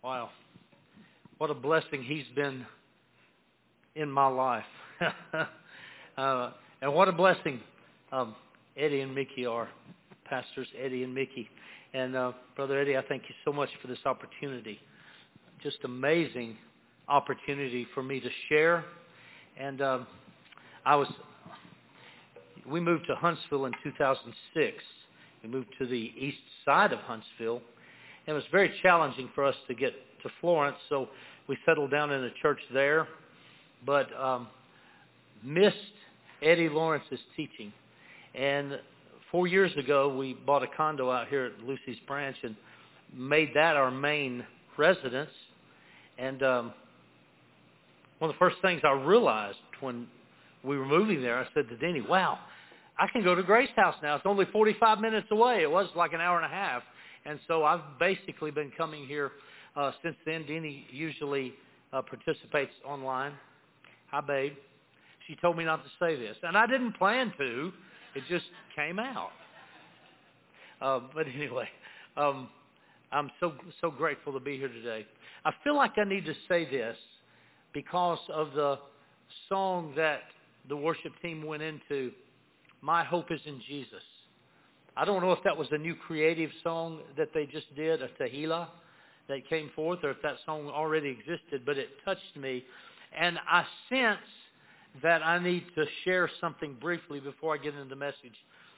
Wow. What a blessing he's been in my life. And what a blessing Eddie and Mickey are, Pastors Eddie and Mickey. And Brother Eddie, I thank you so much for this opportunity. Just amazing opportunity for me to share. And we moved to Huntsville in 2006. We moved to the east side of Huntsville. And it was very challenging for us to get to Florence, so we settled down in a church there, but missed Eddie Lawrence's teaching. And 4 years ago, we bought a condo out here at Lucy's Branch and made that our main residence. And one of the first things I realized when we were moving there, I said to Deanie, wow, I can go to Grace House now. It's only 45 minutes away. It was like an hour and a half. And so I've basically been coming here since then. Deanie usually participates online. Hi, babe. She told me not to say this. And I didn't plan to. It just came out. But anyway, I'm so grateful to be here today. I feel like I need to say this because of the song that the worship team went into, My Hope is in Jesus. I don't know if that was a new creative song that they just did, a Tehillah that came forth, or if that song already existed, but it touched me. And I sense that I need to share something briefly before I get into the message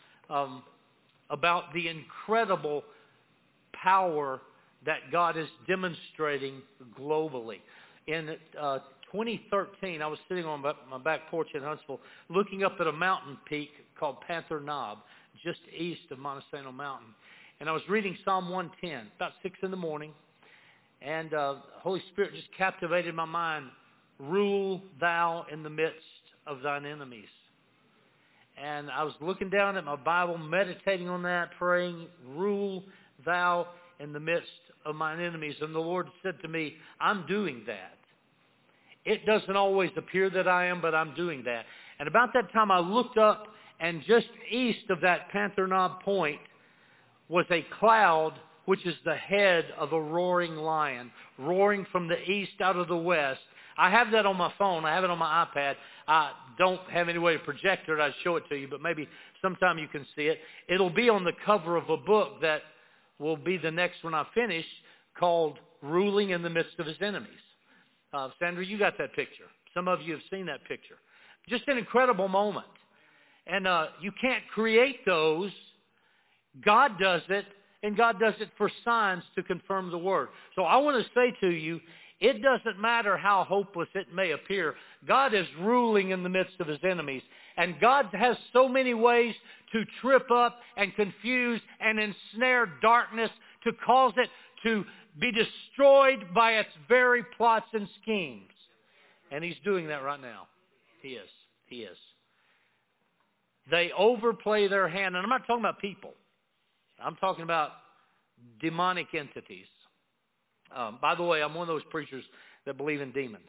about the incredible power that God is demonstrating globally. In 2013, I was sitting on my back porch in Huntsville looking up at a mountain peak called Panther Knob, just east of Montesano Mountain. And I was reading Psalm 110, about 6 in the morning. And the Holy Spirit just captivated my mind. Rule thou in the midst of thine enemies. And I was looking down at my Bible, meditating on that, praying, rule thou in the midst of mine enemies. And the Lord said to me, I'm doing that. It doesn't always appear that I am, but I'm doing that. And about that time I looked up, and just east of that Panther Knob Point was a cloud, which is the head of a roaring lion, roaring from the east out of the west. I have that on my phone. I have it on my iPad. I don't have any way to project it. I'd show it to you, but maybe sometime you can see it. It'll be on the cover of a book that will be the next one I finish, called Ruling in the Midst of His Enemies. Sandra, you got that picture. Some of you have seen that picture. Just an incredible moment. And you can't create those. God does it, and God does it for signs to confirm the word. So I want to say to you, it doesn't matter how hopeless it may appear. God is ruling in the midst of His enemies. And God has so many ways to trip up and confuse and ensnare darkness to cause it to be destroyed by its very plots and schemes. And He's doing that right now. He is. He is. They overplay their hand. And I'm not talking about people. I'm talking about demonic entities. By the way, I'm one of those preachers that believe in demons.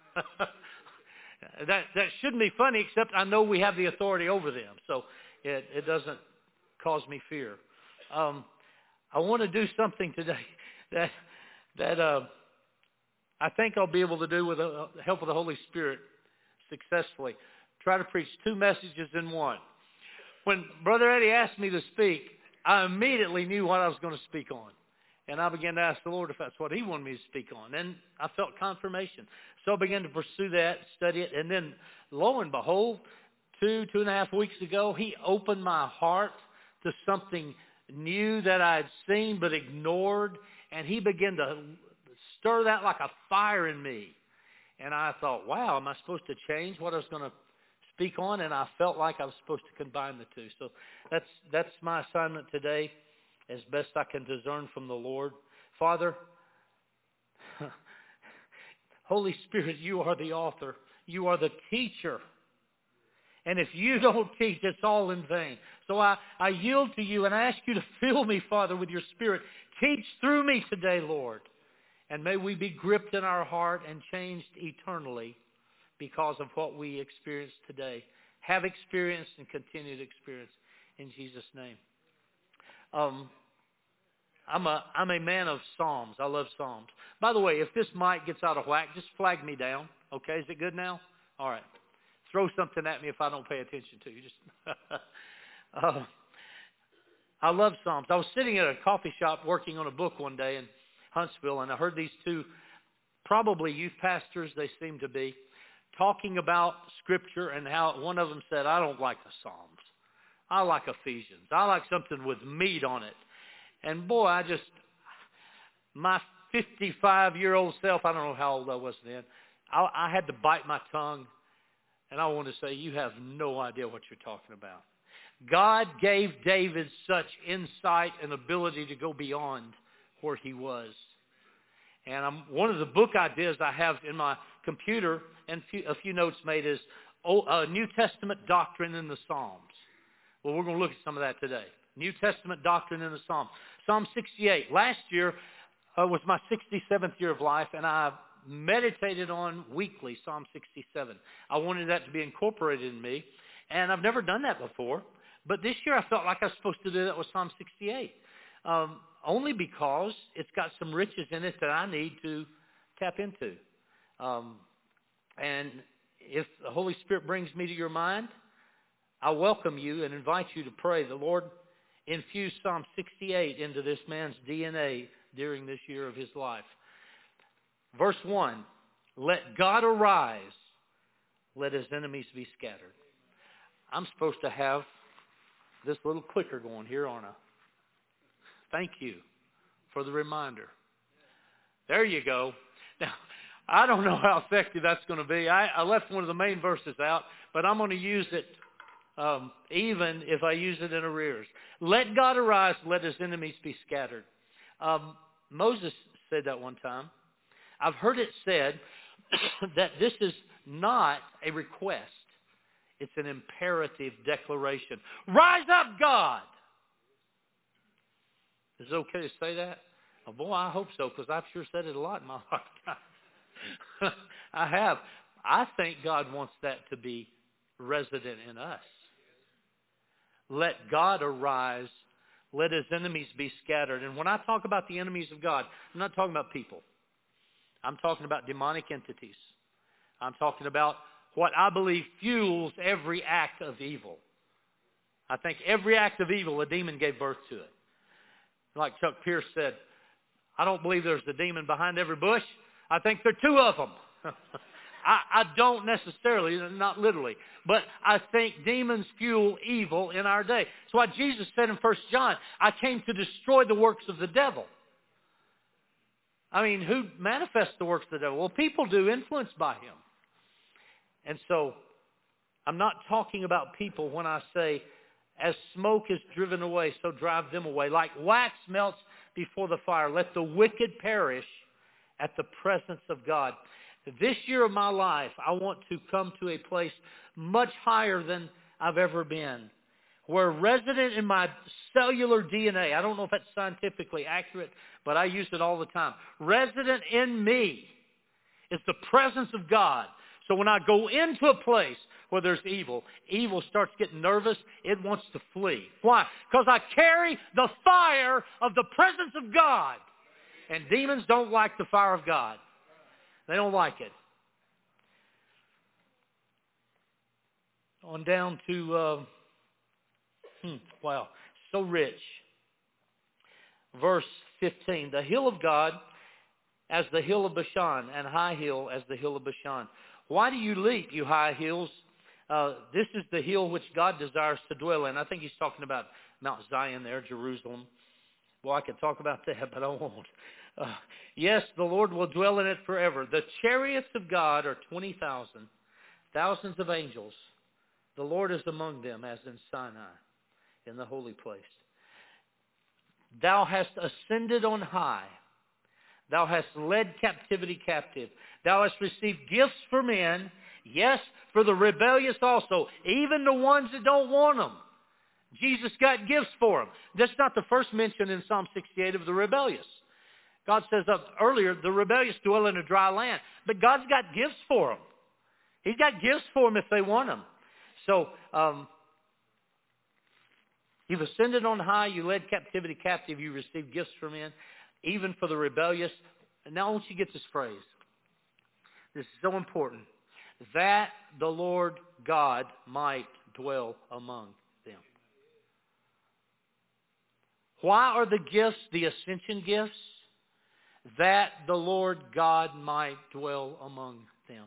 That shouldn't be funny, except I know we have the authority over them. So it doesn't cause me fear. I want to do something today that I think I'll be able to do with the help of the Holy Spirit successfully. Try to preach two messages in one. When Brother Eddie asked me to speak, I immediately knew what I was going to speak on. And I began to ask the Lord if that's what He wanted me to speak on. And I felt confirmation. So I began to pursue that, study it. And then, lo and behold, 2.5 weeks ago, He opened my heart to something new that I had seen but ignored. And He began to stir that like a fire in me. And I thought, wow, am I supposed to change what I was going to speak on? And I felt like I was supposed to combine the two. So that's my assignment today, as best I can discern from the Lord. Father, Holy Spirit, You are the author. You are the teacher. And if You don't teach, it's all in vain. So I yield to You and I ask You to fill me, Father, with Your Spirit. Teach through me today, Lord. And may we be gripped in our heart and changed eternally because of what we experience today. Have experienced and continue to experience in Jesus' name. I'm a man of Psalms. I love Psalms. By the way, if this mic gets out of whack, just flag me down. Okay, is it good now? All right. Throw something at me if I don't pay attention to you. Just I love Psalms. I was sitting at a coffee shop working on a book one day in Huntsville, and I heard these two, probably youth pastors, they seem to be, talking about Scripture and how one of them said, I don't like the Psalms. I like Ephesians. I like something with meat on it. And boy, my 55-year-old self, I don't know how old I was then, I had to bite my tongue, and I want to say, you have no idea what you're talking about. God gave David such insight and ability to go beyond where he was. And one of the book ideas I have in my computer and a few notes made is New Testament doctrine in the Psalms. Well, we're going to look at some of that today. New Testament doctrine in the Psalms. Psalm 68. Last year was my 67th year of life, and I meditated on weekly Psalm 67. I wanted that to be incorporated in me, and I've never done that before. But this year I felt like I was supposed to do that with Psalm 68, only because it's got some riches in it that I need to tap into. And if the Holy Spirit brings me to your mind, I welcome you and invite you to pray. The Lord infused Psalm 68 into this man's DNA during this year of his life. Verse 1, let God arise, let his enemies be scattered. I'm supposed to have this little clicker going here, aren't I? Thank you for the reminder. There you go. Now, I don't know how effective that's going to be. I left one of the main verses out, but I'm going to use it even if I use it in arrears. Let God arise, let his enemies be scattered. Moses said that one time. I've heard it said that this is not a request. It's an imperative declaration. Rise up, God! Is it okay to say that? Oh, boy, I hope so, because I've sure said it a lot in my lifetime. I have. I think God wants that to be resident in us. Let God arise. Let his enemies be scattered. And when I talk about the enemies of God, I'm not talking about people. I'm talking about demonic entities. I'm talking about what I believe fuels every act of evil. I think every act of evil, a demon gave birth to it. Like Chuck Pierce said, I don't believe there's a demon behind every bush. I think there are two of them. I don't necessarily, not literally, but I think demons fuel evil in our day. That's why Jesus said in 1 John, I came to destroy the works of the devil. I mean, who manifests the works of the devil? Well, people do, influenced by him. And so, I'm not talking about people when I say, as smoke is driven away, so drive them away. Like wax melts before the fire, let the wicked perish at the presence of God. This year of my life, I want to come to a place much higher than I've ever been, where resident in my cellular DNA, I don't know if that's scientifically accurate, but I use it all the time. Resident in me is the presence of God. So when I go into a place where there's evil, evil starts getting nervous. It wants to flee. Why? Because I carry the fire of the presence of God. And demons don't like the fire of God. They don't like it. On down to, wow, so rich. Verse 15, the hill of God as the hill of Bashan, and high hill as the hill of Bashan. Why do you leap, you high hills? This is the hill which God desires to dwell in. I think he's talking about Mount Zion there, Jerusalem. Well, I could talk about that, but I won't. Yes, the Lord will dwell in it forever. The chariots of God are 20,000, thousands of angels. The Lord is among them as in Sinai, in the holy place. Thou hast ascended on high. Thou hast led captivity captive. Thou hast received gifts for men, yes, for the rebellious also, even the ones that don't want them. Jesus got gifts for them. That's not the first mention in Psalm 68 of the rebellious. God says earlier, the rebellious dwell in a dry land. But God's got gifts for them. He's got gifts for them if they want them. So, You've ascended on high. You led captivity captive. You received gifts from men, even for the rebellious. And now I want you to get this phrase. This is so important. That the Lord God might dwell among them. Why are the gifts the ascension gifts? That the Lord God might dwell among them.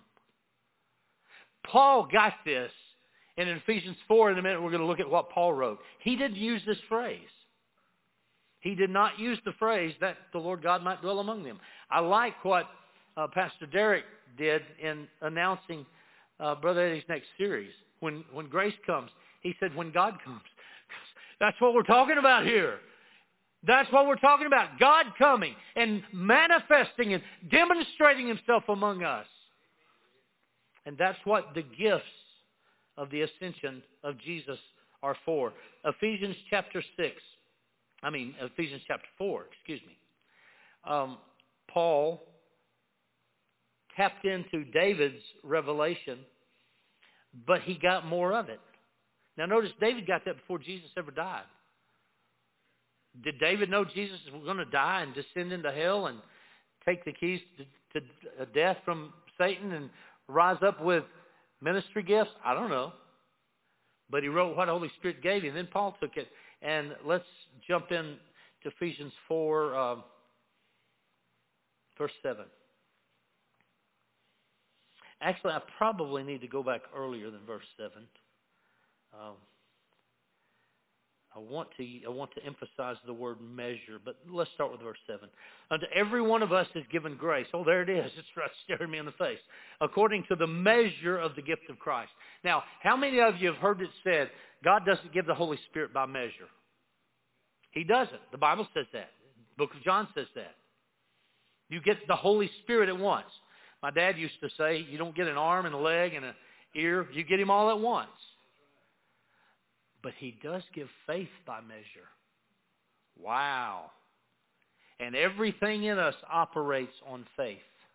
Paul got this. And in Ephesians 4, in a minute, we're going to look at what Paul wrote. He didn't use this phrase. He did not use the phrase that the Lord God might dwell among them. I like what Pastor Derek did in announcing Brother Eddie's next series. When grace comes, he said, when God comes. That's what we're talking about here. That's what we're talking about. God coming and manifesting and demonstrating himself among us. And that's what the gifts of the ascension of Jesus are for. Ephesians chapter 4, Paul tapped into David's revelation, but he got more of it. Now notice David got that before Jesus ever died. Did David know Jesus was going to die and descend into hell and take the keys to death from Satan and rise up with ministry gifts? I don't know. But he wrote what the Holy Spirit gave him. Then Paul took it. And let's jump in to Ephesians 4, verse 7. Actually, I probably need to go back earlier than verse 7. I want to emphasize the word measure, but let's start with verse 7. Unto every one of us is given grace. Oh, there it is. It's right staring me in the face. According to the measure of the gift of Christ. Now, how many of you have heard it said, God doesn't give the Holy Spirit by measure? He doesn't. The Bible says that. The book of John says that. You get the Holy Spirit at once. My dad used to say, you don't get an arm and a leg and an ear. You get him all at once. But he does give faith by measure. Wow. And everything in us operates on faith.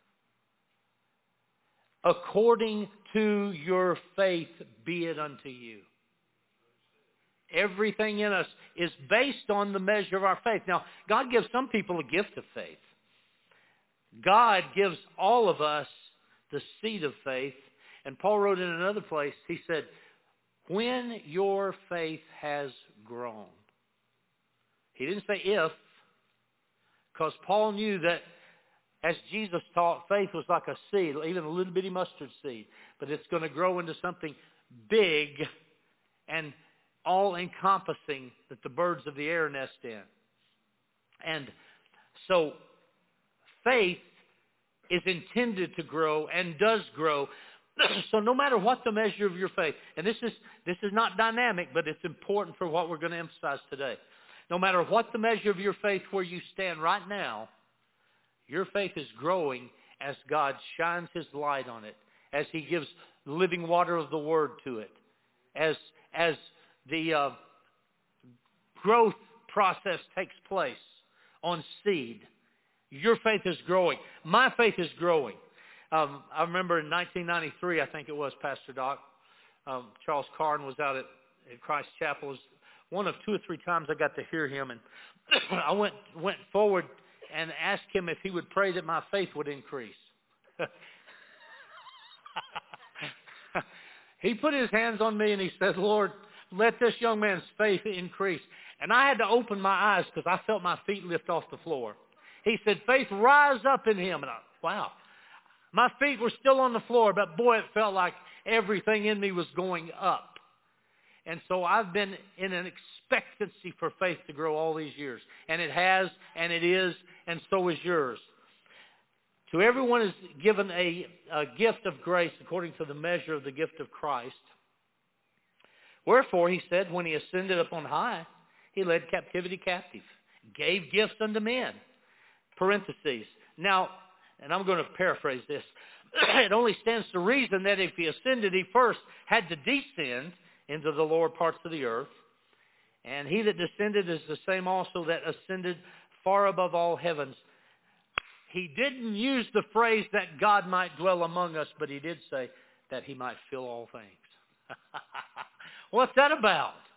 According to your faith be it unto you. Everything in us is based on the measure of our faith. Now, God gives some people a gift of faith. God gives all of us the seed of faith. And Paul wrote in another place, he said, when your faith has grown. He didn't say if, because Paul knew that as Jesus taught, faith was like a seed, even a little bitty mustard seed. But it's going to grow into something big and all-encompassing that the birds of the air nest in. And so faith is intended to grow and does grow. So no matter what the measure of your faith, and this is not dynamic, but it's important for what we're going to emphasize today. No matter what the measure of your faith where you stand right now, your faith is growing as God shines his light on it, as he gives living water of the word to it, as the growth process takes place on seed. Your faith is growing. My faith is growing. I remember in 1993, I think it was, Pastor Doc, Charles Carn was out at Christ Chapel. It was one of 2 or 3 times I got to hear him, and I went forward and asked him if he would pray that my faith would increase. He put his hands on me and he said, Lord, let this young man's faith increase. And I had to open my eyes because I felt my feet lift off the floor. He said, faith rise up in him. And wow. My feet were still on the floor, but boy, it felt like everything in me was going up. And so I've been in an expectancy for faith to grow all these years. And it has, and it is, and so is yours. To everyone is given a gift of grace according to the measure of the gift of Christ. Wherefore, he said, when he ascended up on high, he led captivity captive, gave gifts unto men. Parentheses. Now, and I'm going to paraphrase this. It only stands to reason that if he ascended, he first had to descend into the lower parts of the earth. And he that descended is the same also that ascended far above all heavens. He didn't use the phrase that God might dwell among us, but he did say that he might fill all things. What's that about?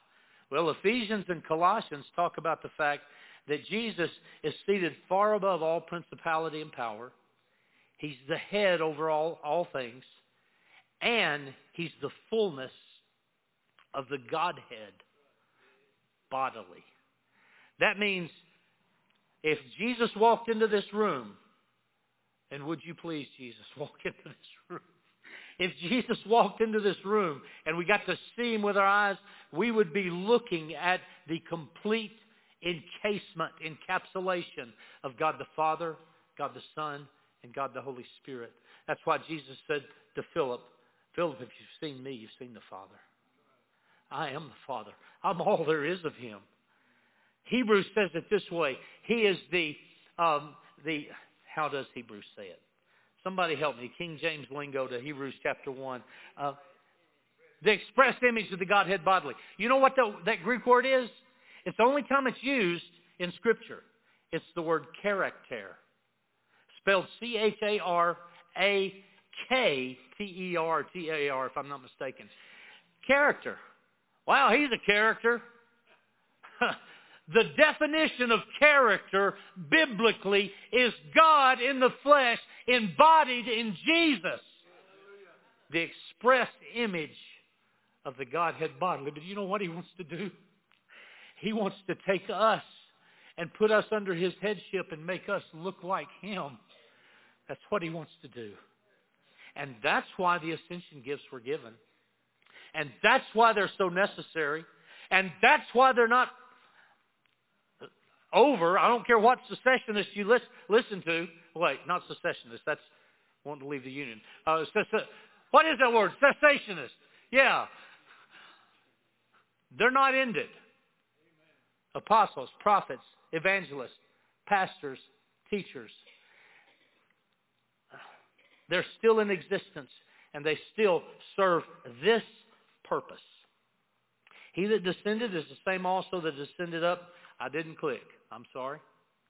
Well, Ephesians and Colossians talk about the fact that Jesus is seated far above all principality and power. He's the head over all things. And He's the fullness of the Godhead bodily. That means if Jesus walked into this room, and would you please, Jesus, walk into this room? If Jesus walked into this room and we got to see Him with our eyes, we would be looking at the complete encapsulation of God the Father, God the Son, and God the Holy Spirit. That's why Jesus said to Philip, Philip, if you've seen me, you've seen the Father. I am the Father. I'm all there is of Him. Hebrews says it this way. He is how does Hebrews say it? Somebody help me. King James lingo to Hebrews chapter 1. The express image of the Godhead bodily. You know what that Greek word is? It's the only time it's used in Scripture. It's the word character. Spelled C-H-A-R-A-K-T-E-R-T-A-R, if I'm not mistaken. Character. Wow, He's a character. The definition of character biblically is God in the flesh, embodied in Jesus. The express image of the Godhead bodily. But you know what He wants to do? He wants to take us and put us under His headship and make us look like Him. That's what He wants to do. And that's why the ascension gifts were given. And that's why they're so necessary. And that's why they're not over. I don't care what secessionists you listen to. Wait, not secessionists. That's wanting to leave the Union. What is that word? Cessationist. Yeah. They're not ended. Apostles, prophets, evangelists, pastors, teachers. They're still in existence, and they still serve this purpose. He that descended is the same also that descended up. I didn't click. I'm sorry.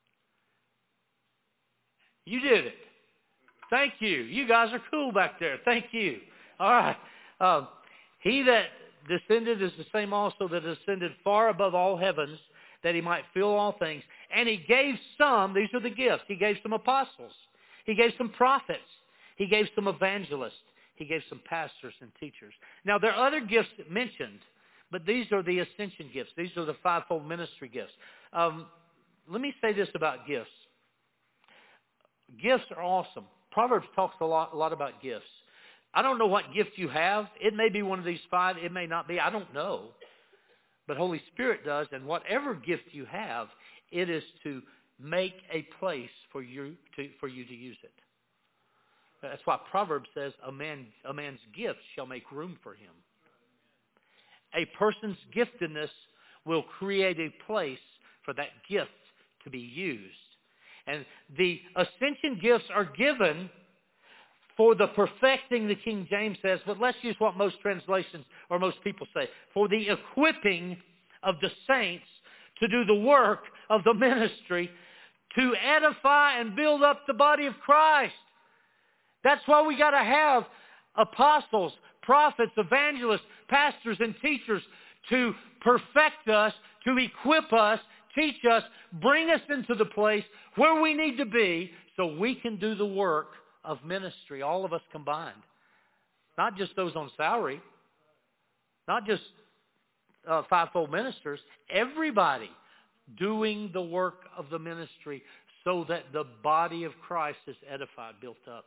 You did it. Thank you. You guys are cool back there. Thank you. All right. He that descended is the same also that descended far above all heavens, that He might fill all things. And He gave some, these are the gifts, He gave some apostles. He gave some prophets. He gave some evangelists. He gave some pastors and teachers. Now, there are other gifts mentioned, but these are the ascension gifts. These are the fivefold ministry gifts. Let me say this about gifts. Gifts are awesome. Proverbs talks a lot about gifts. I don't know what gift you have. It may be one of these five. It may not be. I don't know. But Holy Spirit does. And whatever gift you have, it is to make a place for you to use it. That's why Proverbs says a man's gift shall make room for him. A person's giftedness will create a place for that gift to be used. And the ascension gifts are given for the perfecting, the King James says, but let's use what most translations or most people say, for the equipping of the saints to do the work of the ministry, to edify and build up the body of Christ. That's why we got to have apostles, prophets, evangelists, pastors, and teachers to perfect us, to equip us, teach us, bring us into the place where we need to be so we can do the work of ministry, all of us combined. Not just those on salary, not just fivefold ministers, everybody doing the work of the ministry so that the body of Christ is edified, built up.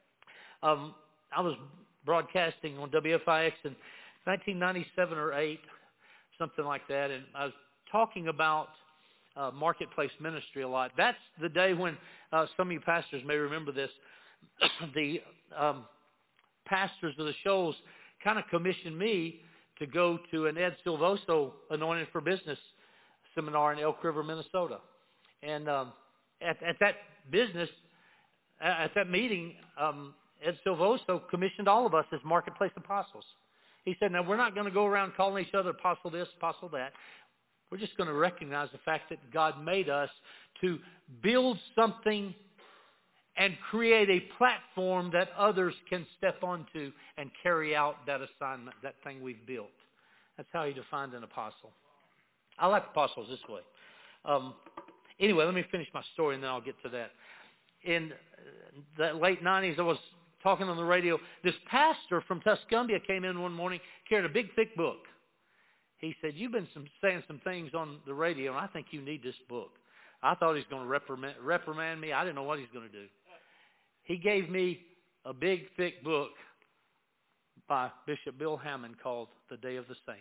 I was broadcasting on WFIX in 1997 or 8, something like that, and I was talking about marketplace ministry a lot. That's the day when some of you pastors may remember this. The pastors of the shows kind of commissioned me to go to an Ed Silvoso Anointed for Business seminar in Elk River, Minnesota. And at that meeting, Ed Silvoso commissioned all of us as marketplace apostles. He said, now we're not going to go around calling each other apostle this, apostle that. We're just going to recognize the fact that God made us to build something and create a platform that others can step onto and carry out that assignment, that thing we've built. That's how he defined an apostle. I like apostles this way. Anyway, let me finish my story and then I'll get to that. In the late 90s, I was talking on the radio. This pastor from Tuscumbia came in one morning, carried a big, thick book. He said, "You've been saying some things on the radio, and I think you need this book." I thought he was going to reprimand me. I didn't know what he was going to do. He gave me a big, thick book by Bishop Bill Hamon called The Day of the Saints.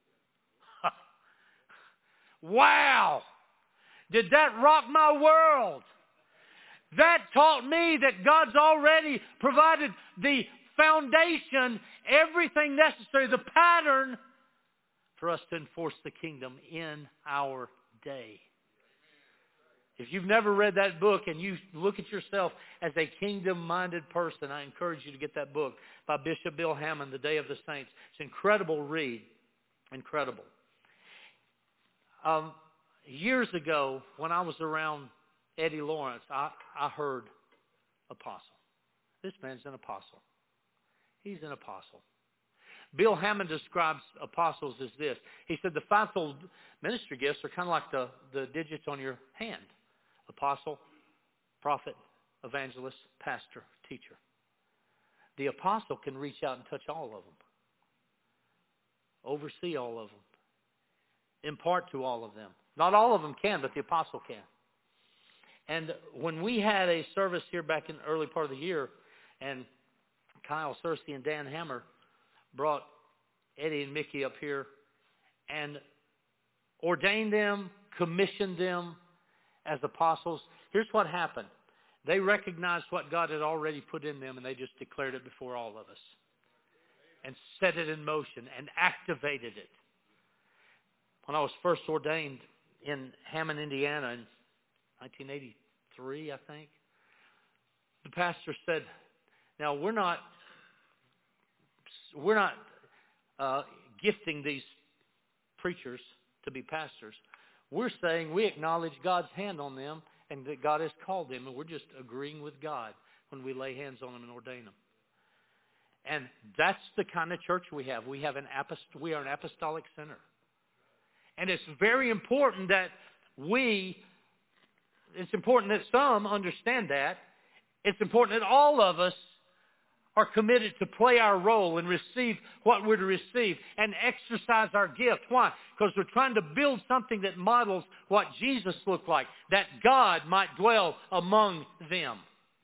Wow! Did that rock my world? That taught me that God's already provided the foundation, everything necessary, the pattern for us to enforce the kingdom in our day. If you've never read that book and you look at yourself as a kingdom-minded person, I encourage you to get that book by Bishop Bill Hamon, The Day of the Saints. It's an incredible read. Incredible. Years ago, when I was around Eddie Lawrence, I heard apostle. This man's an apostle. He's an apostle. Bill Hamon describes apostles as this. He said the fivefold ministry gifts are kind of like the digits on your hand. Apostle, prophet, evangelist, pastor, teacher. The apostle can reach out and touch all of them. Oversee all of them. Impart to all of them. Not all of them can, but the apostle can. And when we had a service here back in the early part of the year, and Kyle Searcy and Dan Hammer brought Eddie and Mickey up here and ordained them, commissioned them as apostles, here's what happened. They recognized what God had already put in them, and they just declared it before all of us and set it in motion and activated it. When I was first ordained in Hammond, Indiana in 1983, I think, the pastor said, "Now we're not gifting these preachers to be pastors. We're saying we acknowledge God's hand on them and that God has called them, and we're just agreeing with God when we lay hands on them and ordain them." And that's the kind of church we have. We are an apostolic center. And it's very important that it's important that some understand that. It's important that all of us are committed to play our role and receive what we're to receive and exercise our gift. Why? Because we're trying to build something that models what Jesus looked like, that God might dwell among them.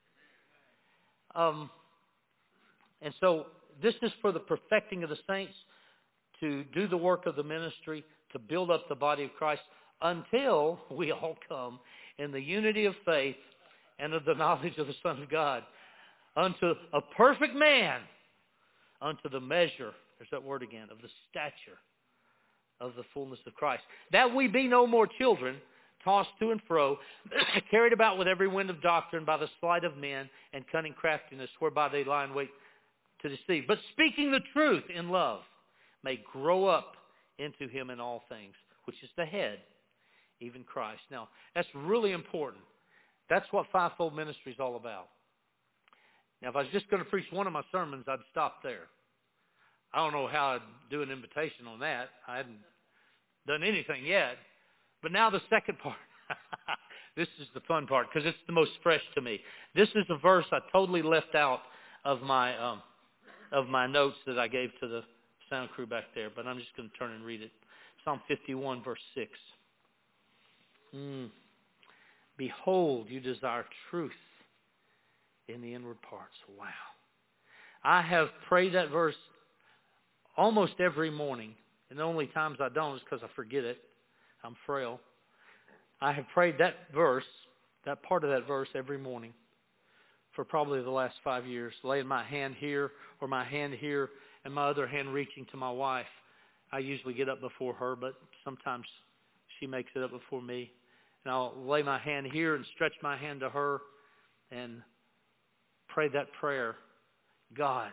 And so this is for the perfecting of the saints, to do the work of the ministry, to build up the body of Christ until we all come in the unity of faith and of the knowledge of the Son of God, unto a perfect man, unto the measure, there's that word again, of the stature of the fullness of Christ. That we be no more children, tossed to and fro, carried about with every wind of doctrine by the sleight of men and cunning craftiness, whereby they lie in wait to deceive. But speaking the truth in love, may grow up into him in all things, which is the head, even Christ. Now, that's really important. That's what fivefold ministry is all about. Now, if I was just going to preach one of my sermons, I'd stop there. I don't know how I'd do an invitation on that. I hadn't done anything yet. But now the second part. This is the fun part because it's the most fresh to me. This is a verse I totally left out of my notes that I gave to the sound crew back there, but I'm just going to turn and read it. Psalm 51, verse 6. Behold, you desire truth in the inward parts. Wow. I have prayed that verse almost every morning, and the only times I don't is because I forget it. I'm frail. I have prayed that verse, that part of that verse every morning for probably the last 5 years, laying my hand here or my hand here and my other hand reaching to my wife. I usually get up before her, but sometimes she makes it up before me. And I'll lay my hand here and stretch my hand to her and pray that prayer. God,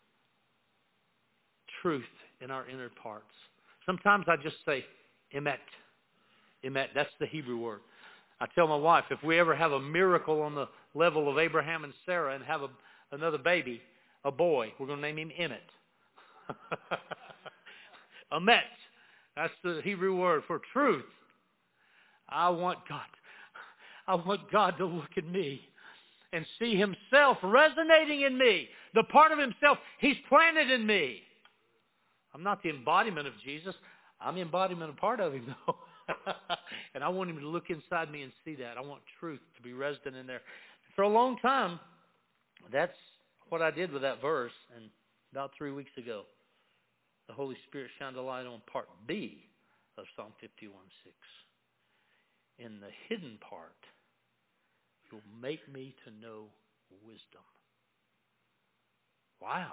truth in our inner parts. Sometimes I just say, emet. Emet, that's the Hebrew word. I tell my wife, if we ever have a miracle on the level of Abraham and Sarah and have another baby, a boy, we're going to name him Emmett. Emet. That's the Hebrew word for truth. I want God to look at me and see himself resonating in me. The part of himself he's planted in me. I'm not the embodiment of Jesus. I'm the embodiment of part of him, though. And I want him to look inside me and see that. I want truth to be resident in there. For a long time, that's what I did with that verse. And about 3 weeks ago, the Holy Spirit shined a light on part B of Psalm 51:6. In the hidden part, you'll make me to know wisdom. Wow.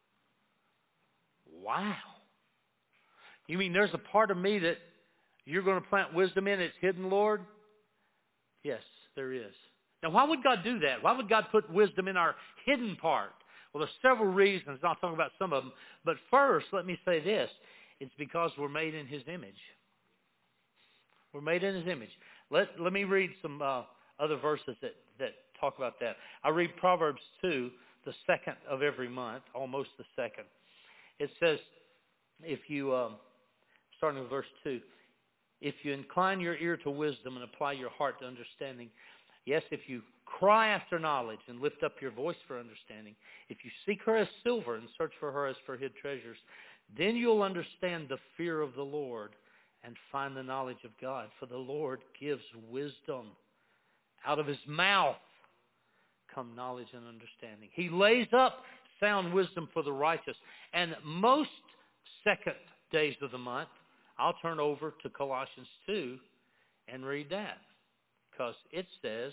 Wow. You mean there's a part of me that you're going to plant wisdom in? It's hidden, Lord? Yes, there is. Now, why would God do that? Why would God put wisdom in our hidden part? Well, there's several reasons. I'll talk about some of them. But first, let me say this. It's because we're made in his image. We're made in his image. Let me read some other verses that talk about that. I read Proverbs 2, the second of every month, almost the second. It says, if you, starting with verse 2, if you incline your ear to wisdom and apply your heart to understanding, yes, if you cry after knowledge and lift up your voice for understanding, if you seek her as silver and search for her as for hid treasures, then you'll understand the fear of the Lord and find the knowledge of God. For the Lord gives wisdom. Out of his mouth come knowledge and understanding. He lays up sound wisdom for the righteous. And most second days of the month, I'll turn over to Colossians 2 and read that. Because it says,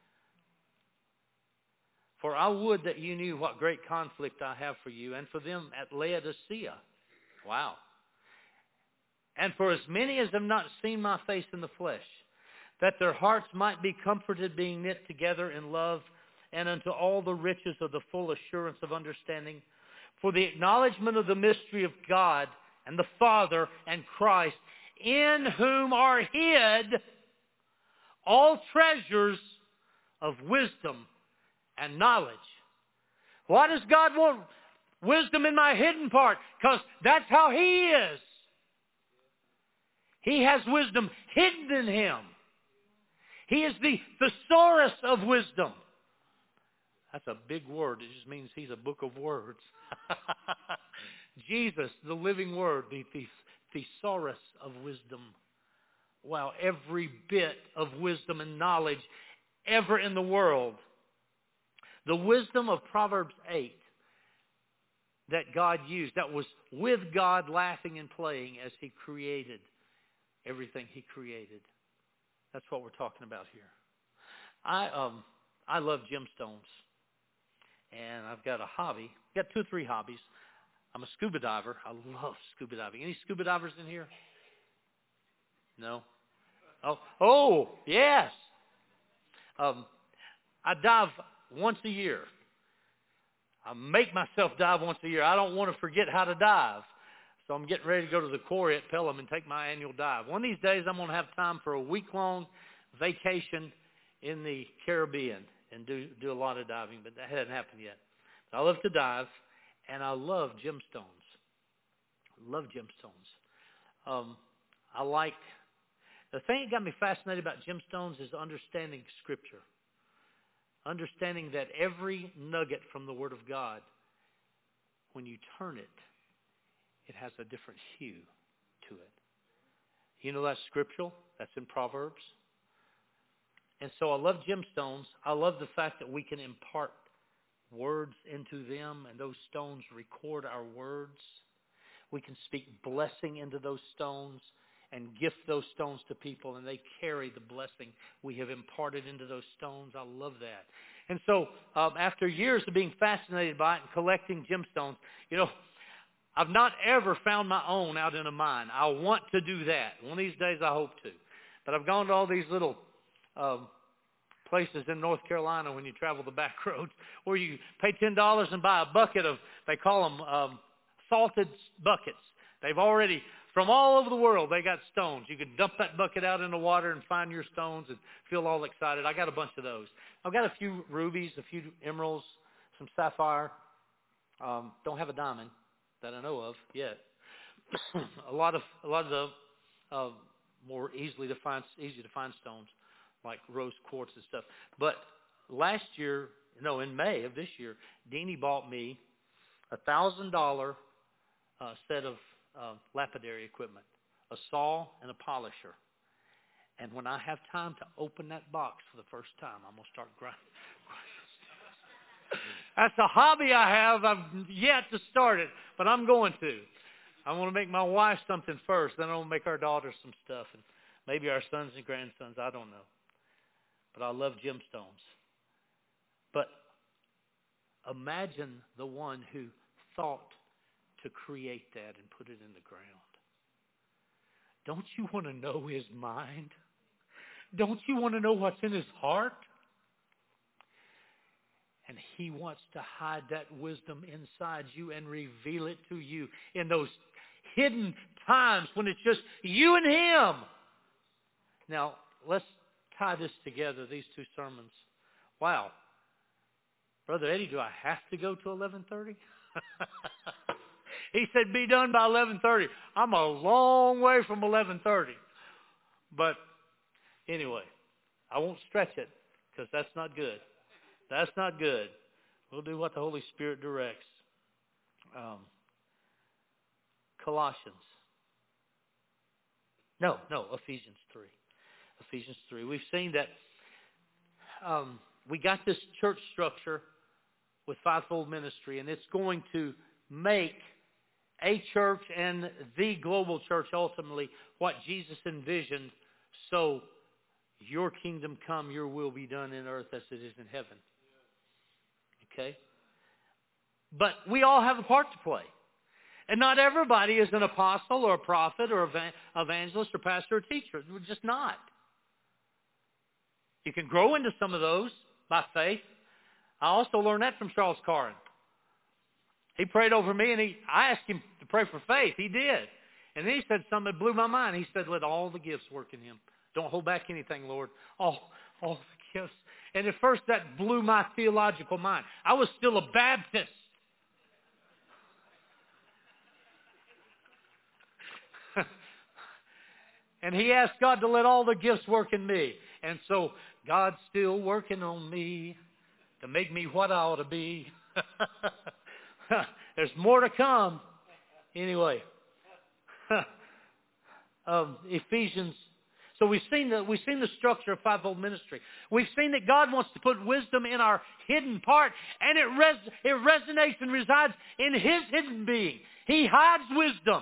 for I would that you knew what great conflict I have for you and for them at Laodicea. Wow. And for as many as have not seen my face in the flesh, that their hearts might be comforted, being knit together in love, and unto all the riches of the full assurance of understanding, for the acknowledgement of the mystery of God and the Father and Christ, in whom are hid all treasures of wisdom and knowledge. Why does God want wisdom in my hidden part? Because that's how he is. He has wisdom hidden in him. He is the thesaurus of wisdom. That's a big word. It just means he's a book of words. Jesus, the living word, the thesaurus of wisdom. Wow, every bit of wisdom and knowledge ever in the world. The wisdom of Proverbs 8 that God used, that was with God laughing and playing as he created everything he created. That's what we're talking about here. I love gemstones. And I've got a hobby. I've got 2 or 3 hobbies. I'm a scuba diver. I love scuba diving. Any scuba divers in here? No? Oh, yes. I dive once a year. I make myself dive once a year. I don't want to forget how to dive. So I'm getting ready to go to the quarry at Pelham and take my annual dive. One of these days I'm going to have time for a week-long vacation in the Caribbean and do a lot of diving, but that hasn't happened yet. I love to dive, and I love gemstones. The thing that got me fascinated about gemstones is understanding Scripture. Understanding that every nugget from the Word of God, when you turn it, it has a different hue to it. You know that's scriptural. That's in Proverbs. And so I love gemstones. I love the fact that we can impart words into them, and those stones record our words. We can speak blessing into those stones and gift those stones to people, and they carry the blessing we have imparted into those stones. I love that. And so after years of being fascinated by it and collecting gemstones, I've not ever found my own out in a mine. I want to do that. One of these days I hope to. But I've gone to all these little places in North Carolina when you travel the back roads where you pay $10 and buy a bucket of, they call them salted buckets. They've already, from all over the world, they got stones. You can dump that bucket out in the water and find your stones and feel all excited. I got a bunch of those. I've got a few rubies, a few emeralds, some sapphire. Don't have a diamond that I know of yet. a lot of the more easy to find stones like rose quartz and stuff. But last year, in May of this year, Deanie bought me $1,000 set of lapidary equipment, a saw and a polisher. And when I have time to open that box for the first time, I'm going to start grinding. That's a hobby I have. I've yet to start it, but I'm going to. I want to make my wife something first. Then I want to make our daughters some stuff, and maybe our sons and grandsons. I don't know. But I love gemstones. But imagine the one who thought to create that and put it in the ground. Don't you want to know his mind? Don't you want to know what's in his heart? And he wants to hide that wisdom inside you and reveal it to you in those hidden times when it's just you and him. Now, let's tie this together, these two sermons. Wow. Brother Eddie, do I have to go to 11:30? He said, be done by 11:30. I'm a long way from 11:30. But anyway, I won't stretch it because that's not good. That's not good. We'll do what the Holy Spirit directs. Colossians. No, Ephesians 3. Ephesians 3. We've seen that we got this church structure with fivefold ministry, and it's going to make a church and the global church ultimately what Jesus envisioned. So your kingdom come, your will be done in earth as it is in heaven. Okay? But we all have a part to play. And not everybody is an apostle or a prophet or evangelist or pastor or teacher. We're just not. You can grow into some of those by faith. I also learned that from Charles Carrin. He prayed over me, and I asked him to pray for faith. He did. And then he said something that blew my mind. He said, let all the gifts work in him. Don't hold back anything, Lord. All the gifts. And at first that blew my theological mind. I was still a Baptist. And he asked God to let all the gifts work in me. And so God's still working on me to make me what I ought to be. There's more to come. Anyway, Ephesians. So we've seen the structure of fivefold ministry. We've seen that God wants to put wisdom in our hidden part, and it resonates and resides in His hidden being. He hides wisdom,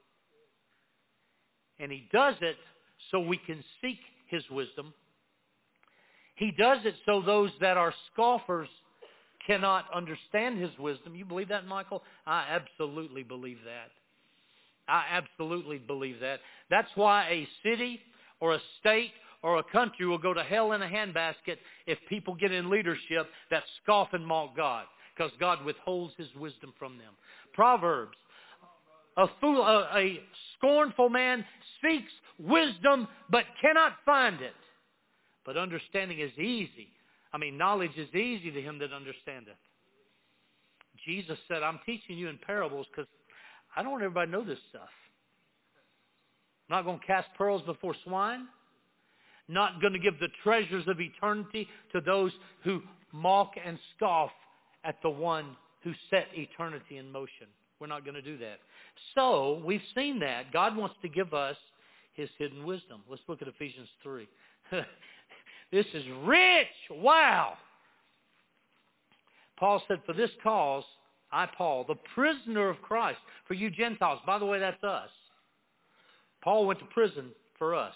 and He does it so we can seek His wisdom. He does it so those that are scoffers cannot understand His wisdom. You believe that, Michael? I absolutely believe that. I absolutely believe that. That's why a city or a state or a country will go to hell in a handbasket if people get in leadership that scoff and mock God, because God withholds His wisdom from them. Proverbs. A scornful man seeks wisdom but cannot find it. But understanding is easy. Knowledge is easy to him that understandeth. Jesus said, I'm teaching you in parables because I don't want everybody to know this stuff. I'm not going to cast pearls before swine. Not going to give the treasures of eternity to those who mock and scoff at the one who set eternity in motion. We're not going to do that. So, we've seen that. God wants to give us His hidden wisdom. Let's look at Ephesians 3. This is rich. Wow. Paul said, for this cause, I, Paul, the prisoner of Christ, for you Gentiles. By the way, that's us. Paul went to prison for us.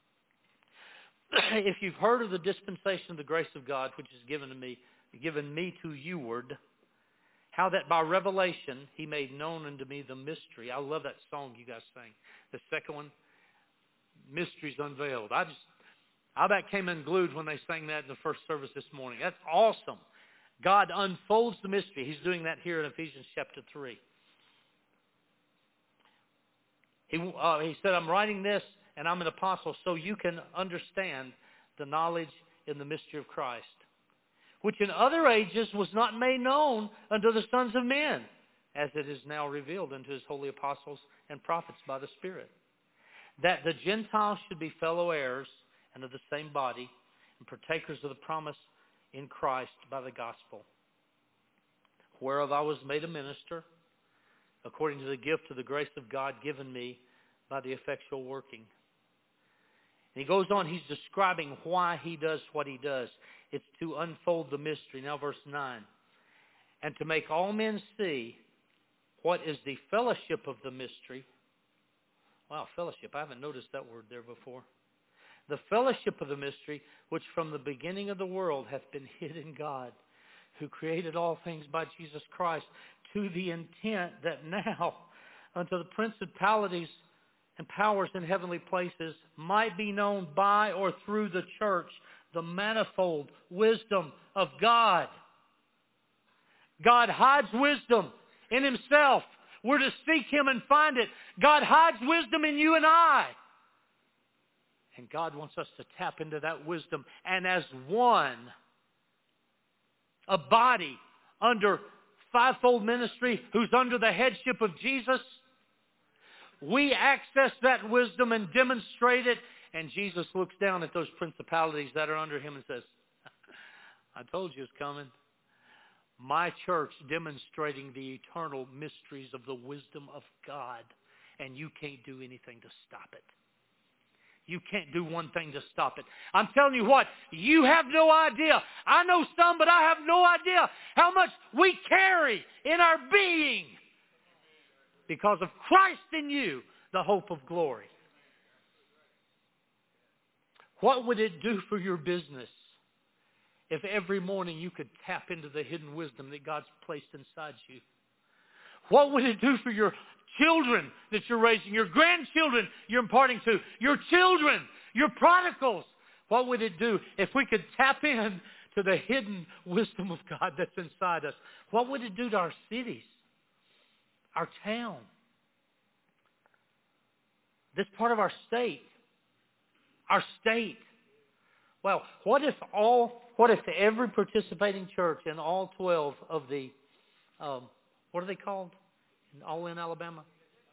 If you've heard of the dispensation of the grace of God, which is given me to youward, how that by revelation He made known unto me the mystery. I love that song you guys sang. The second one, Mysteries Unveiled. I about came unglued when they sang that in the first service this morning. That's awesome. God unfolds the mystery. He's doing that here in Ephesians chapter 3. He said, I'm writing this and I'm an apostle so you can understand the knowledge in the mystery of Christ, which in other ages was not made known unto the sons of men. as it is now revealed unto his holy apostles and prophets by the Spirit, that the Gentiles should be fellow heirs and of the same body, and partakers of the promise in Christ by the gospel, whereof I was made a minister, according to the gift of the grace of God given me by the effectual working. And he goes on, he's describing why he does what he does. It's to unfold the mystery. Now verse 9. And to make all men see what is the fellowship of the mystery. Wow, fellowship. I haven't noticed that word there before. The fellowship of the mystery, which from the beginning of the world hath been hid in God, who created all things by Jesus Christ, to the intent that now unto the principalities and powers in heavenly places might be known by or through the church the manifold wisdom of God. God hides wisdom in himself. We're to seek him and find it. God hides wisdom in you and I. And God wants us to tap into that wisdom. And as one, a body under fivefold ministry who's under the headship of Jesus, we access that wisdom and demonstrate it. And Jesus looks down at those principalities that are under him and says, I told you it's coming. My church demonstrating the eternal mysteries of the wisdom of God. And you can't do anything to stop it. You can't do one thing to stop it. I'm telling you what, you have no idea. I know some, but I have no idea how much we carry in our being because of Christ in you, the hope of glory. What would it do for your business if every morning you could tap into the hidden wisdom that God's placed inside you? What would it do for your children that you're raising, your grandchildren you're imparting to, your children, your prodigals? What would it do if we could tap in to the hidden wisdom of God that's inside us? What would it do to our cities, our town, this part of our state? Well, what if every participating church in all 12 of the, what are they called? All in Alabama?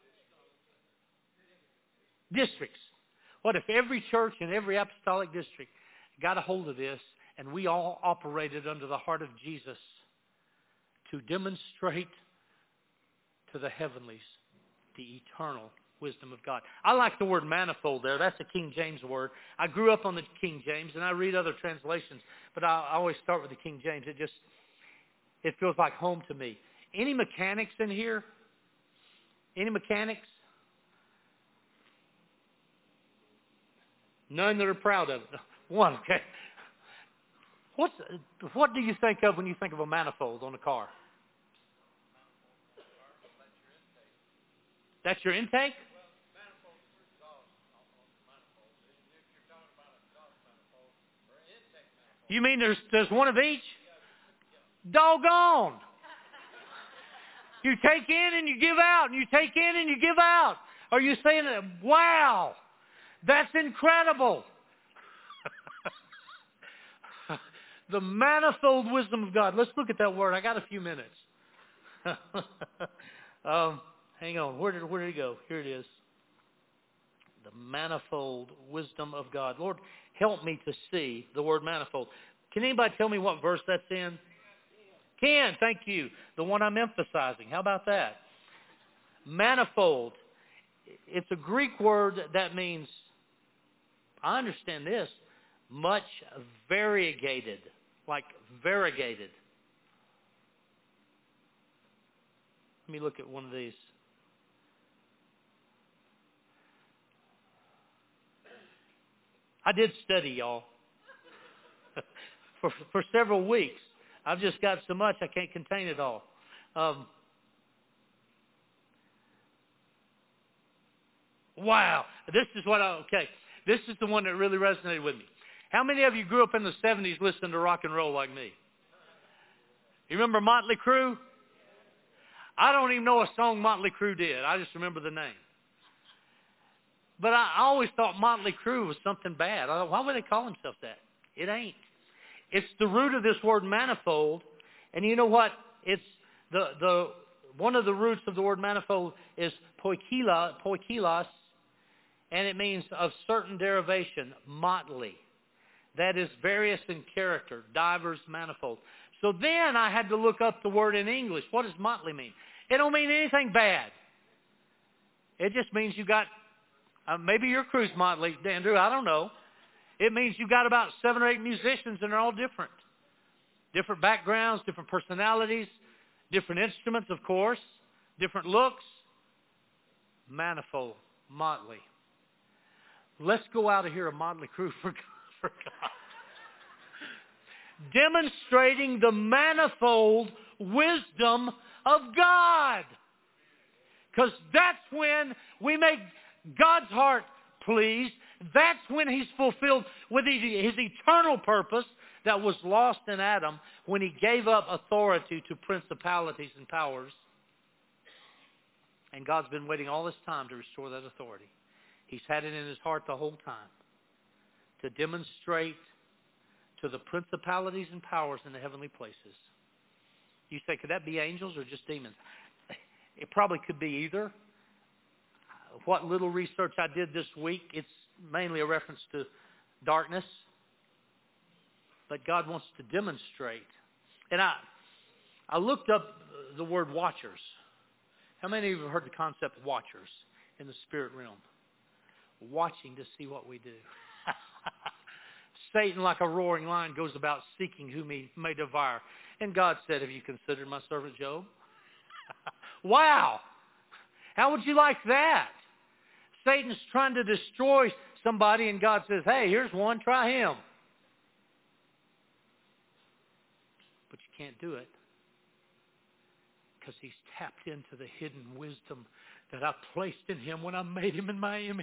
Districts. What if every church in every apostolic district got a hold of this and we all operated under the heart of Jesus to demonstrate to the heavenlies the eternal wisdom of God? I like the word manifold there. That's a King James word. I grew up on the King James and I read other translations, but I always start with the King James. It feels like home to me. Any mechanics in here? Any mechanics? None that are proud of it. One, okay. What do you think of when you think of a manifold on a car? That's your intake? You mean there's one of each? Doggone. You take in and you give out, and you take in and you give out. Are you saying, wow, that's incredible? The manifold wisdom of God. Let's look at that word. I got a few minutes. Hang on. Where did it go? Here it is. The manifold wisdom of God. Lord, help me to see the word manifold. Can anybody tell me what verse that's in? Ken, thank you. The one I'm emphasizing. How about that? Manifold. It's a Greek word that means, I understand this, much variegated, like variegated. Let me look at one of these. I did study, y'all, for several weeks. I've just got so much I can't contain it all. Wow. This is the one that really resonated with me. How many of you grew up in the 70s listening to rock and roll like me? You remember Motley Crue? I don't even know a song Motley Crue did. I just remember the name. But I always thought Motley Crue was something bad. I thought, why would they call themselves that? It ain't. It's the root of this word manifold. And you know what? It's the one of the roots of the word manifold is poikilos, and it means of certain derivation, motley. That is various in character, diverse, manifold. So then I had to look up the word in English. What does motley mean? It don't mean anything bad. It just means you got, maybe your crew's motley, Andrew, I don't know. It means you got about 7 or 8 musicians and they're all different. Different backgrounds, different personalities, different instruments, of course, different looks. Manifold, motley. Let's go out of here a motley crew for God. Demonstrating the manifold wisdom of God. Because that's when we make God's heart pleased. That's when He's fulfilled with His eternal purpose that was lost in Adam when He gave up authority to principalities and powers. And God's been waiting all this time to restore that authority. He's had it in His heart the whole time to demonstrate to the principalities and powers in the heavenly places. You say, could that be angels or just demons? It probably could be either. What little research I did this week, it's mainly a reference to darkness. But God wants to demonstrate. And I looked up the word watchers. How many of you have heard the concept of watchers in the spirit realm? Watching to see what we do. Satan, like a roaring lion, goes about seeking whom he may devour. And God said, have you considered my servant Job? Wow! How would you like that? Satan's trying to destroy somebody, and God says, hey, here's one, try him. But you can't do it because he's tapped into the hidden wisdom that I placed in him when I made him in my image.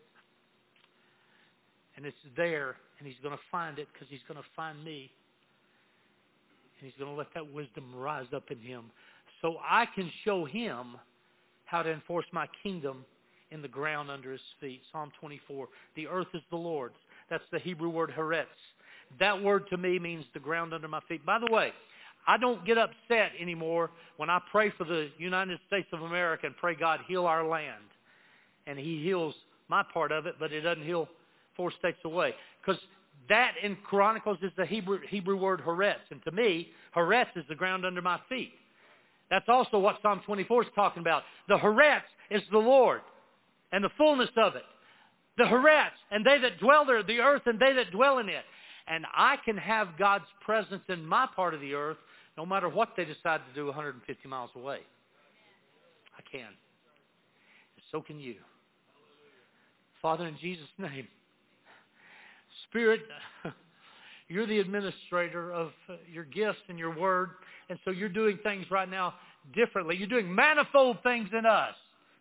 And it's there, and he's going to find it because he's going to find me. And he's going to let that wisdom rise up in him so I can show him how to enforce my kingdom in the ground under his feet. Psalm 24, the earth is the Lord's. That's the Hebrew word haaretz. That word to me means the ground under my feet. By the way, I don't get upset anymore when I pray for the United States of America and pray, God, heal our land. And he heals my part of it, but it doesn't heal 4 states away. Because that in Chronicles is the Hebrew word haaretz. And to me, haaretz is the ground under my feet. That's also what Psalm 24 is talking about. The haaretz is the Lord and the fullness of it. The haaretz, and they that dwell there, the earth and they that dwell in it. And I can have God's presence in my part of the earth no matter what they decide to do 150 miles away. I can. And so can you. Father, in Jesus' name, Spirit, you're the administrator of your gifts and your word. And so you're doing things right now differently. You're doing manifold things in us.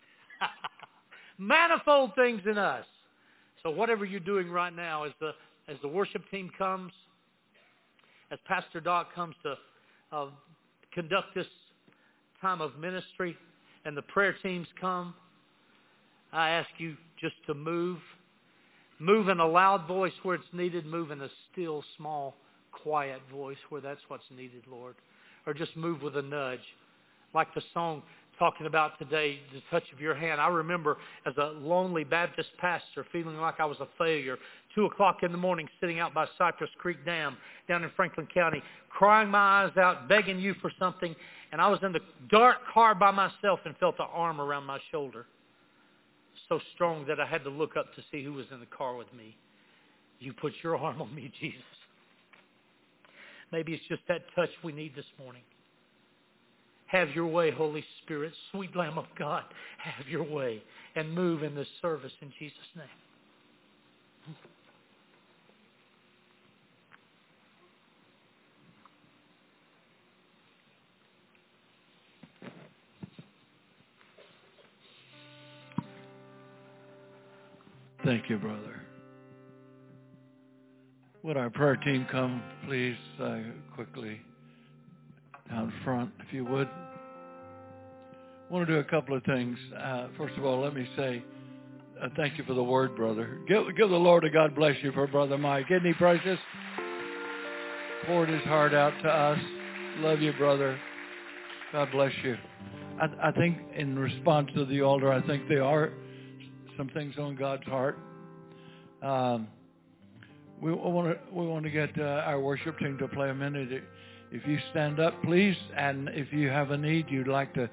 Manifold things in us. So whatever you're doing right now as the worship team comes, as Pastor Doc comes to conduct this time of ministry and the prayer teams come, I ask you just to move. Move in a loud voice where it's needed. Move in a still, small, quiet voice where that's what's needed, Lord. Or just move with a nudge. Like the song talking about today, the touch of your hand. I remember as a lonely Baptist pastor feeling like I was a failure. 2 o'clock in the morning sitting out by Cypress Creek Dam down in Franklin County, crying my eyes out, begging you for something. And I was in the dark car by myself and felt an arm around my shoulder. So strong that I had to look up to see who was in the car with me. You put your arm on me, Jesus. Maybe it's just that touch we need this morning. Have your way, Holy Spirit, sweet Lamb of God. Have your way and move in this service in Jesus' name. Thank you, brother. Would our prayer team come, please, quickly down front, if you would. I want to do a couple of things. First of all, let me say thank you for the word, brother. Give the Lord a God bless you for Brother Mike. Isn't he precious? Poured his heart out to us. Love you, brother. God bless you. I think in response to the altar, I think there are some things on God's heart. We want to get our worship team to play a minute. If you stand up, please, and if you have a need you'd like to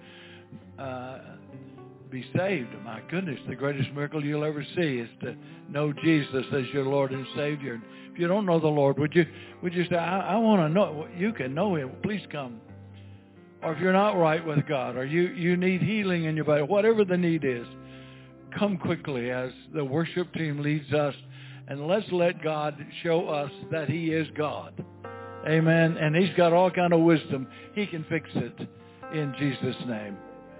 be saved, my goodness, the greatest miracle you'll ever see is to know Jesus as your Lord and Savior. If you don't know the Lord, would you say, I want to know? You can know Him. Please come. Or if you're not right with God, or you need healing in your body, whatever the need is, come quickly as the worship team leads us, and let's let God show us that He is God. Amen. And He's got all kind of wisdom. He can fix it in Jesus' name.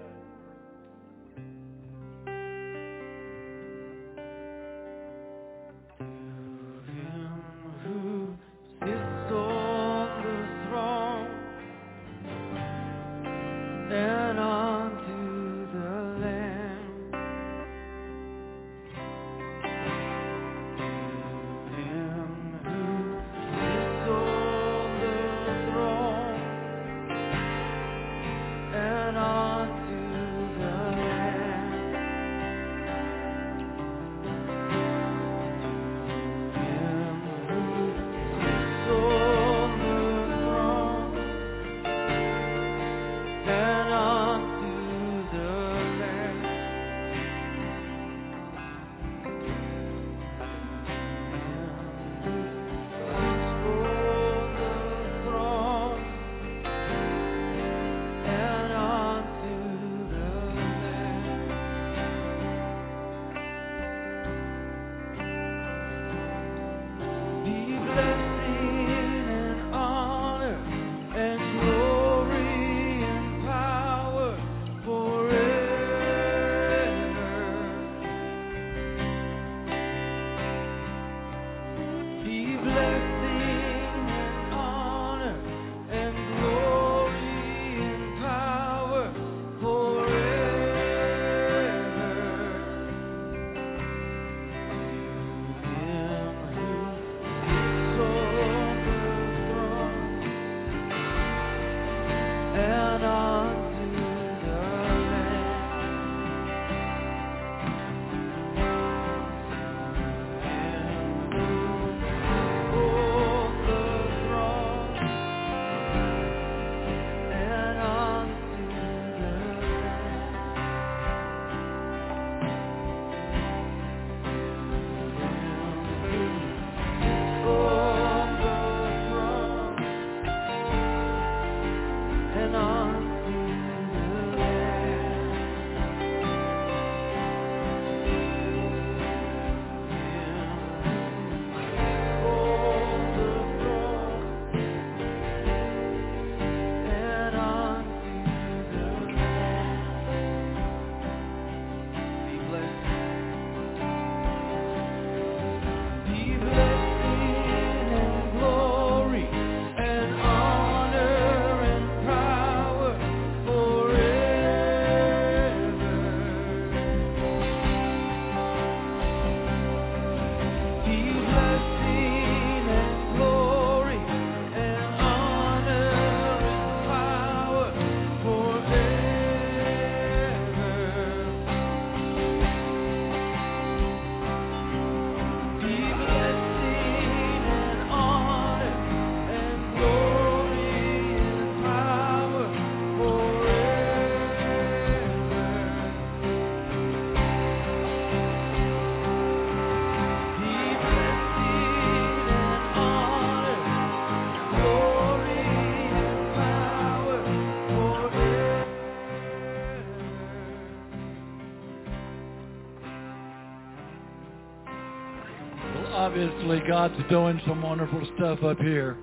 Obviously, God's doing some wonderful stuff up here.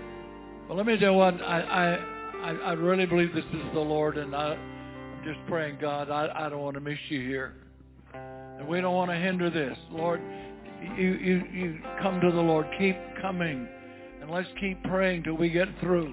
But let me tell you what, I really believe this is the Lord, and I'm just praying, God, I don't want to miss you here. And we don't want to hinder this. Lord, you come to the Lord. Keep coming. And let's keep praying till we get through.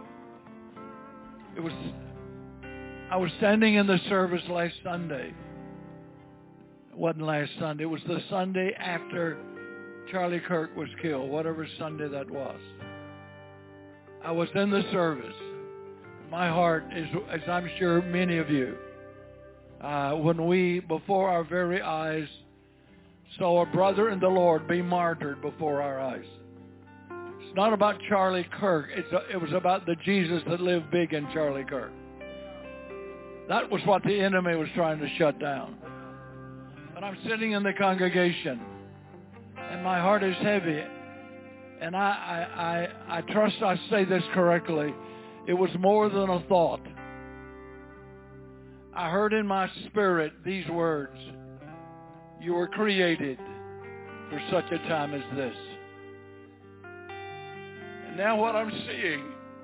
I was standing in the service last Sunday. It wasn't last Sunday. It was the Sunday after Charlie Kirk was killed, whatever Sunday that was. I was in the service. My heart is, as I'm sure many of you, when we, before our very eyes, saw a brother in the Lord be martyred before our eyes. It's not about Charlie Kirk. It was about the Jesus that lived big in Charlie Kirk. That was what the enemy was trying to shut down. But I'm sitting in the congregation, and my heart is heavy. And I trust I say this correctly. It was more than a thought. I heard in my spirit these words: you were created for such a time as this. And now what I'm seeing,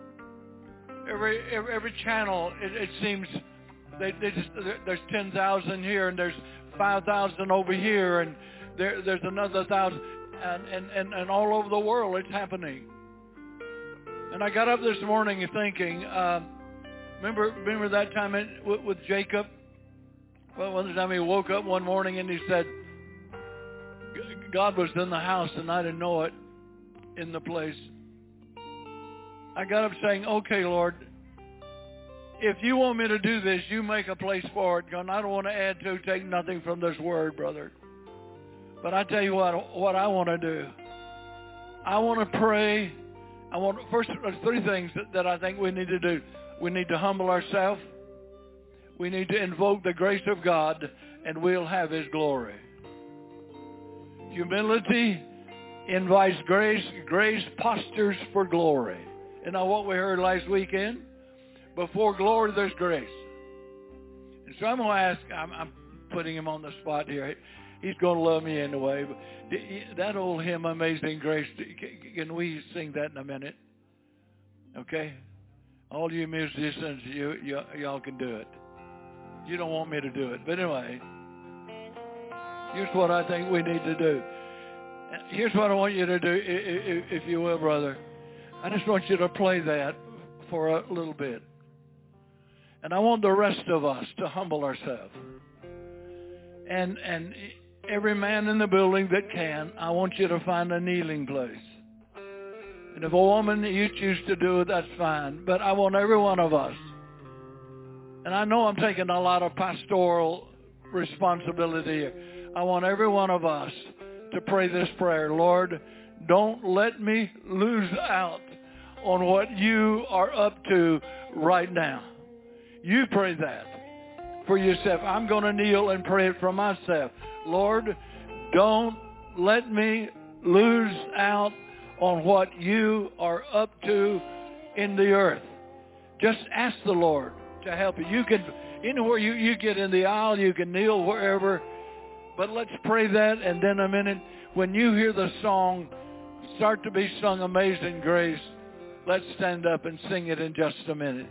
every channel, it seems there's 10,000 here, and there's 5,000 over here, and there's another 1,000, and all over the world it's happening. And I got up this morning thinking, remember that time with Jacob? Well, one time he woke up one morning and he said, God was in the house and I didn't know it, in the place. I got up saying, okay, Lord, if you want me to do this, you make a place for it. God, I don't want to add to, take nothing from this word, brother. But I tell you what I want to do. I want to pray. First, there's three things that I think we need to do. We need to humble ourselves. We need to invoke the grace of God, and we'll have His glory. Humility invites grace. Grace postures for glory. You know what we heard last weekend? Before glory, there's grace. And so I'm going to ask, I'm putting him on the spot here. He's going to love me anyway. But that old hymn, Amazing Grace, can we sing that in a minute? Okay? All you musicians, y'all can do it. You don't want me to do it. But anyway, here's what I think we need to do. Here's what I want you to do, if you will, brother. I just want you to play that for a little bit. And I want the rest of us to humble ourselves. And every man in the building that can, I want you to find a kneeling place. And if a woman, you choose to do it, that's fine. But I want every one of us. And I know I'm taking a lot of pastoral responsibility here. I want every one of us to pray this prayer. Lord, don't let me lose out on what you are up to right now. You pray that for yourself. I'm going to kneel and pray it for myself. Lord, don't let me lose out on what you are up to in the earth. Just ask the Lord to help you. You can, anywhere you get in the aisle, you can kneel wherever. But let's pray that, and then a minute, when you hear the song start to be sung, Amazing Grace, let's stand up and sing it in just a minute.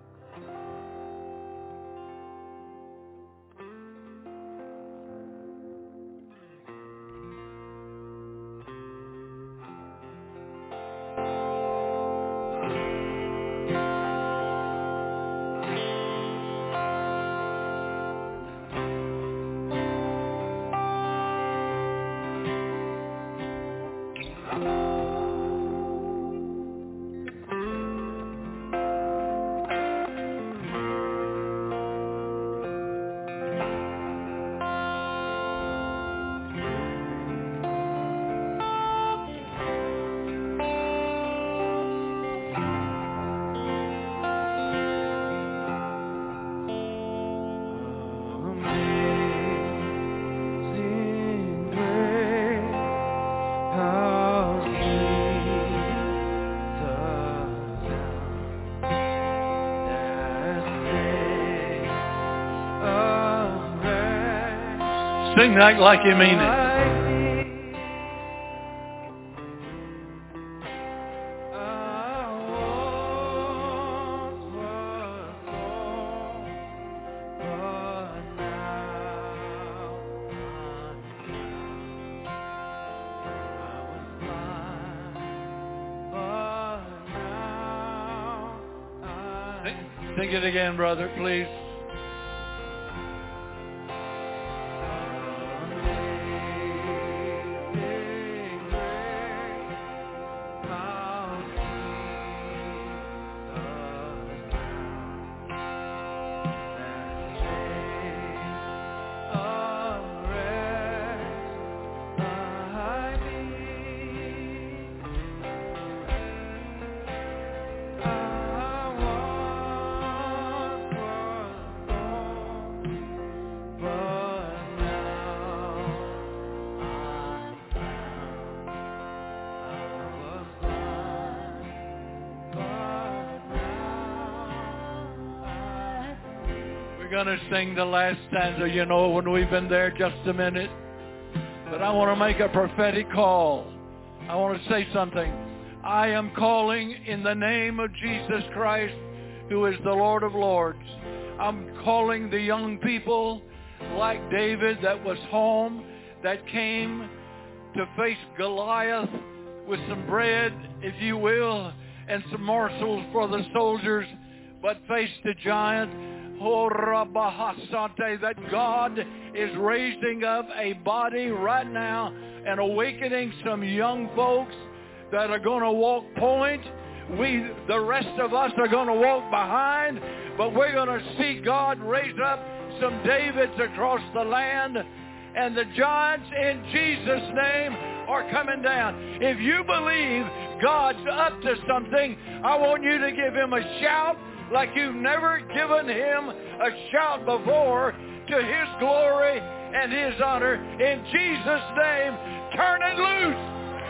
Sing that like you mean it. Sing it again, brother, please. We're going to sing the last stanza, you know, when we've been there just a minute. But I want to make a prophetic call. I want to say something. I am calling in the name of Jesus Christ, who is the Lord of Lords. I'm calling the young people like David that was home, that came to face Goliath with some bread, if you will, and some morsels for the soldiers, but faced a giant. That God is raising up a body right now and awakening some young folks that are going to walk point. The rest of us are going to walk behind, but we're going to see God raise up some Davids across the land, and the giants in Jesus' name are coming down. If you believe God's up to something, I want you to give him a shout like you've never given him a shout before, to his glory and his honor. In Jesus' name, turn it loose.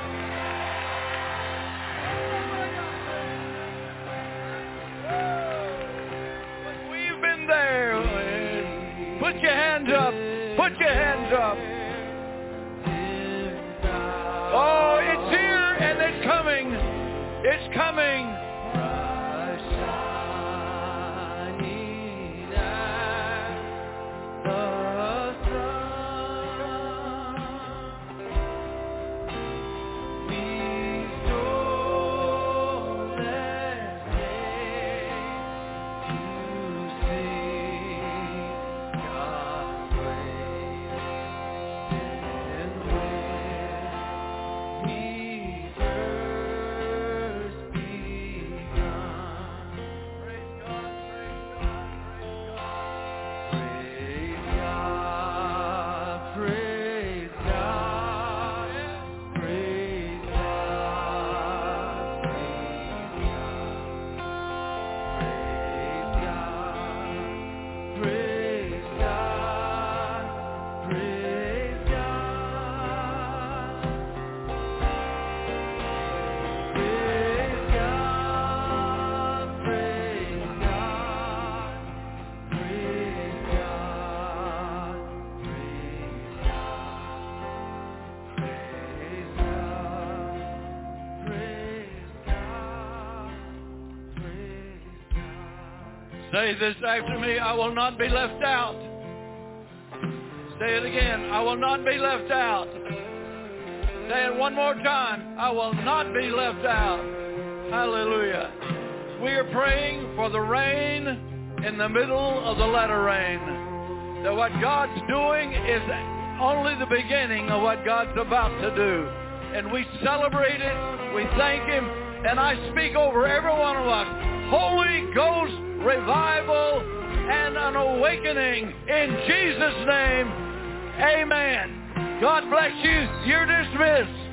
But we've been there. Put your hands up. Put your hands up. Oh, it's here and it's coming. It's coming. Say this after me, I will not be left out. Say it again, I will not be left out. Say it one more time, I will not be left out. Hallelujah. We are praying for the rain in the middle of the latter rain. That what God's doing is only the beginning of what God's about to do. And we celebrate it, we thank him, and I speak over every one of us, Holy Ghost revival and an awakening in Jesus' name. Amen. God bless you. You're dismissed.